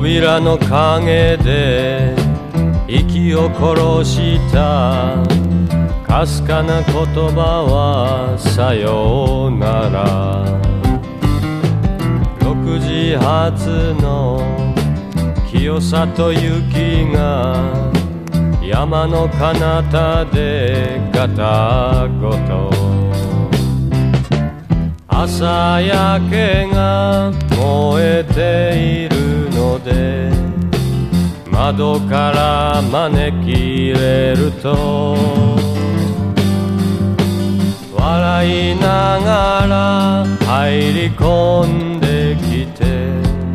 扉の陰で息を殺したかすかな言葉はさようなら。6時発の清里行きが山の彼方でガタごと。朝焼けが燃えているので窓から招き入れると笑いながら入り込ん